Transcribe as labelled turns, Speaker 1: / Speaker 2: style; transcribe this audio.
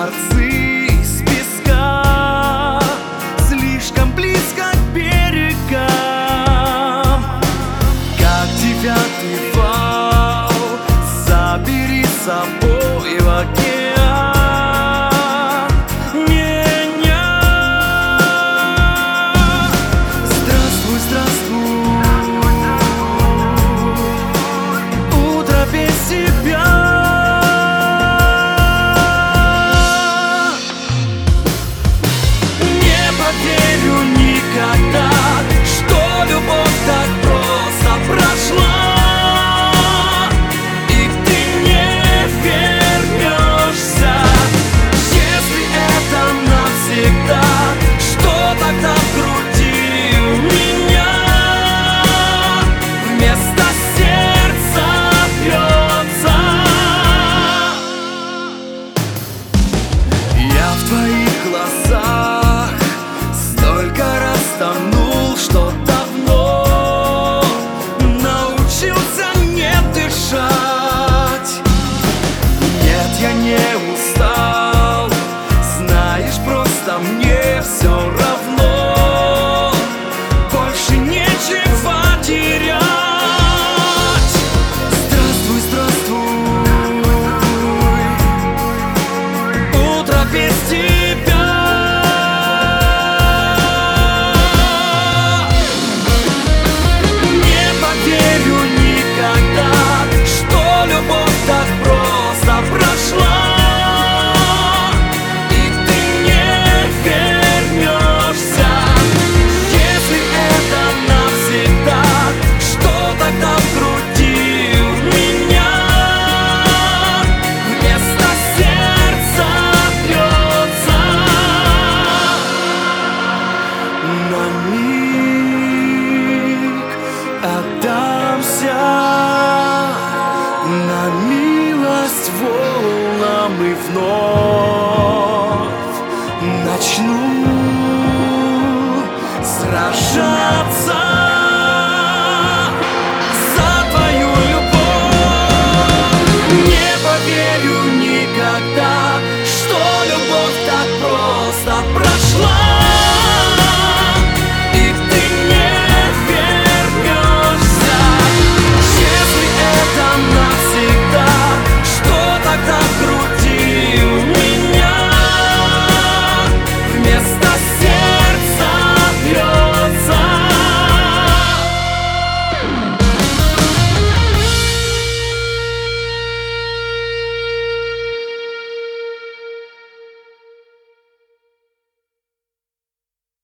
Speaker 1: дворцы из песка, слишком близко к берегам. Как девятый вал, забери с собой в океан меня. Здравствуй, здравствуй, утро без тебя. Не поверю никогда, что любовь так просто прошла, и ты не вернешься. Если это навсегда, что тогда в груди у меня вместо сердца бьется? Я в твоих глазах столько раз тонул, что давно научился не дышать. Нет, я не устал, знаешь, просто мне все равно. Больше нечего терять. Здравствуй, здравствуй, утро без тебя. Не поверю никогда, что любовь так просто прошла, и ты не вернешься. Если это навсегда, что тогда в груди у меня вместо сердца бьется? На миг отдамся на милость волнам и вновь